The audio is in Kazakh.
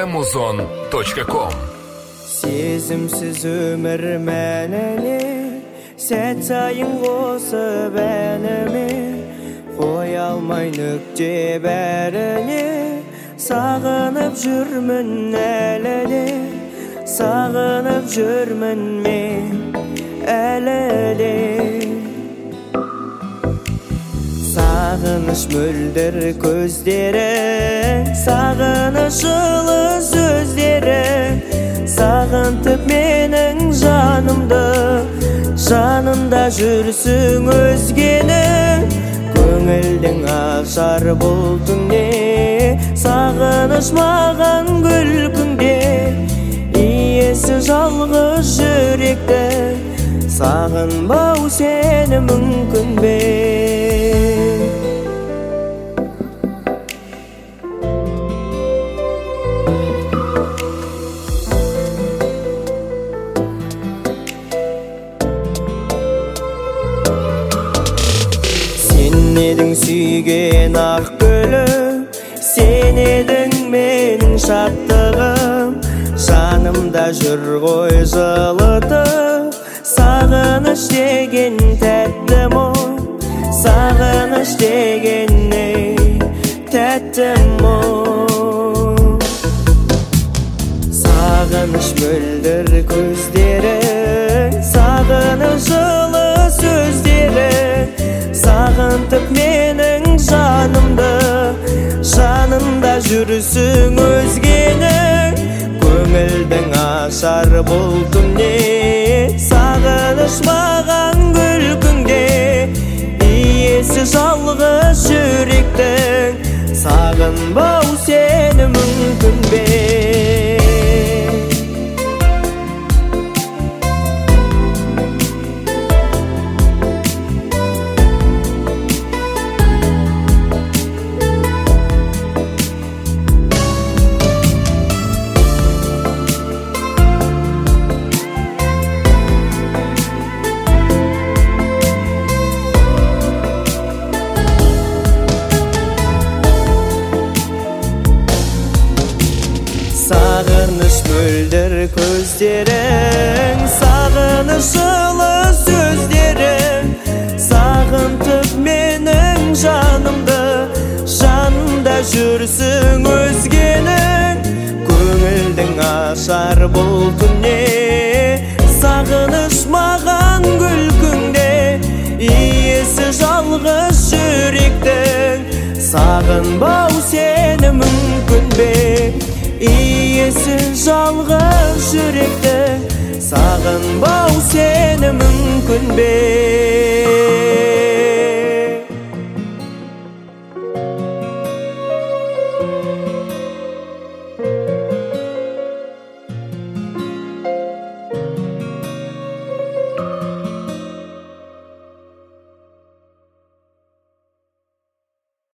amazon.com. Сезімсіз өмір мәніне, сәт сайын қосып әніме, қоя алмай нүкте бәріне, сағынып жүрмін әлі де, сағынып жүрмін мен әлі де. Сағыныш мөлдір көздері, сағыныш жылы сөздері, сағынтып менің жанымды, жанымда жүрсің өзгені. Көңілдің ашар бұлтыңде, сағыныш маған күлкіңде, иесі жалғыз жүректі, сағынбау сені мүмкін бе? Сен едің сүйген ақ гүлім, сен едің менің шаттығым, жанымда жүр ғой жылытып, сағыныш деген тәтті мұң, сағыныш деген не тәтті мұң. Сағыныш мөлдір көздері, сағыныш жылы сөздері, сағынтып менің жанымды, жанымда жүрсің өзгені. Көңілдің ашар бұлтым не, сағыныш маған күлкіңде, иесі жалғыз жүректің, сағынбау сені мүмкін бе? Сағыныш мөлдір көздерің, сағыныш жылы сөздерің, сағынтып менің жанымды, жанымда жүрсің өзгенің. Көңілдің ашар бұлтым не, сағыныш маған күлкіңде, иесі жалғыз жүректің, сағынбау сені мүмкін бе? Иесі жалғыз жүректі, сағынбау сені мүмкін бе?